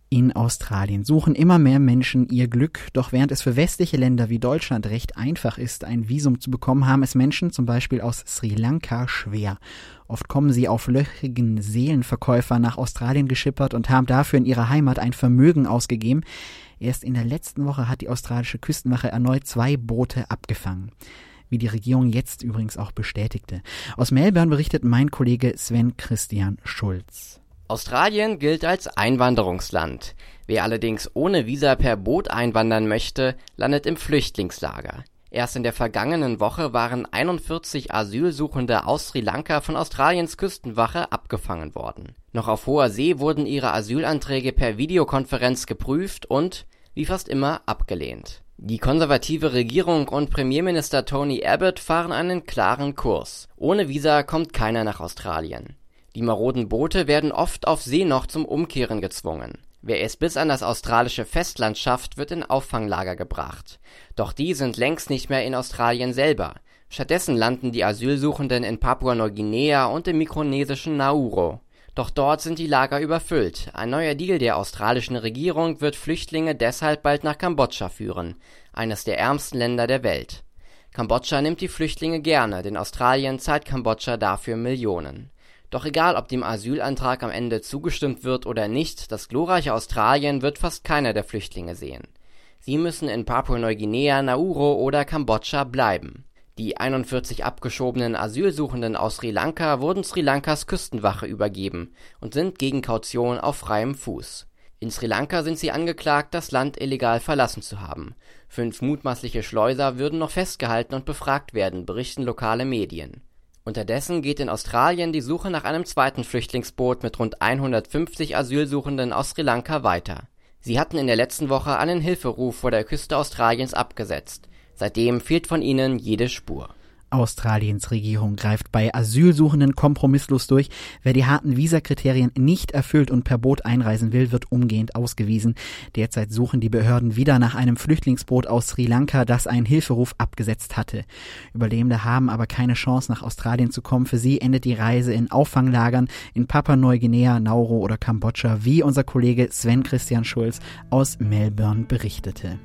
In Australien suchen immer mehr Menschen ihr Glück, doch während es für westliche Länder wie Deutschland recht einfach ist, ein Visum zu bekommen, haben es Menschen zum Beispiel aus Sri Lanka schwer. Oft kommen sie auf löchrigen Seelenverkäufer nach Australien geschippert und haben dafür in ihrer Heimat ein Vermögen ausgegeben. Erst in der letzten Woche hat die australische Küstenwache erneut 2 Boote abgefangen. Wie die Regierung jetzt übrigens auch bestätigte. Aus Melbourne berichtet mein Kollege Sven Christian Schulz. Australien gilt als Einwanderungsland. Wer allerdings ohne Visa per Boot einwandern möchte, landet im Flüchtlingslager. Erst in der vergangenen Woche waren 41 Asylsuchende aus Sri Lanka von Australiens Küstenwache abgefangen worden. Noch auf hoher See wurden ihre Asylanträge per Videokonferenz geprüft und, wie fast immer, abgelehnt. Die konservative Regierung und Premierminister Tony Abbott fahren einen klaren Kurs. Ohne Visa kommt keiner nach Australien. Die maroden Boote werden oft auf See noch zum Umkehren gezwungen. Wer es bis an das australische Festland schafft, wird in Auffanglager gebracht. Doch die sind längst nicht mehr in Australien selber. Stattdessen landen die Asylsuchenden in Papua-Neuguinea und im mikronesischen Nauru. Doch dort sind die Lager überfüllt. Ein neuer Deal der australischen Regierung wird Flüchtlinge deshalb bald nach Kambodscha führen, eines der ärmsten Länder der Welt. Kambodscha nimmt die Flüchtlinge gerne, denn Australien zahlt Kambodscha dafür Millionen. Doch egal, ob dem Asylantrag am Ende zugestimmt wird oder nicht, das glorreiche Australien wird fast keiner der Flüchtlinge sehen. Sie müssen in Papua-Neuguinea, Nauru oder Kambodscha bleiben. Die 41 abgeschobenen Asylsuchenden aus Sri Lanka wurden Sri Lankas Küstenwache übergeben und sind gegen Kaution auf freiem Fuß. In Sri Lanka sind sie angeklagt, das Land illegal verlassen zu haben. 5 mutmaßliche Schleuser würden noch festgehalten und befragt werden, berichten lokale Medien. Unterdessen geht in Australien die Suche nach einem zweiten Flüchtlingsboot mit rund 150 Asylsuchenden aus Sri Lanka weiter. Sie hatten in der letzten Woche einen Hilferuf vor der Küste Australiens abgesetzt. Seitdem fehlt von ihnen jede Spur. Australiens Regierung greift bei Asylsuchenden kompromisslos durch. Wer die harten Visakriterien nicht erfüllt und per Boot einreisen will, wird umgehend ausgewiesen. Derzeit suchen die Behörden wieder nach einem Flüchtlingsboot aus Sri Lanka, das einen Hilferuf abgesetzt hatte. Überlebende haben aber keine Chance, nach Australien zu kommen. Für sie endet die Reise in Auffanglagern in Papua-Neuguinea, Nauru oder Kambodscha, wie unser Kollege Sven Christian Schulz aus Melbourne berichtete.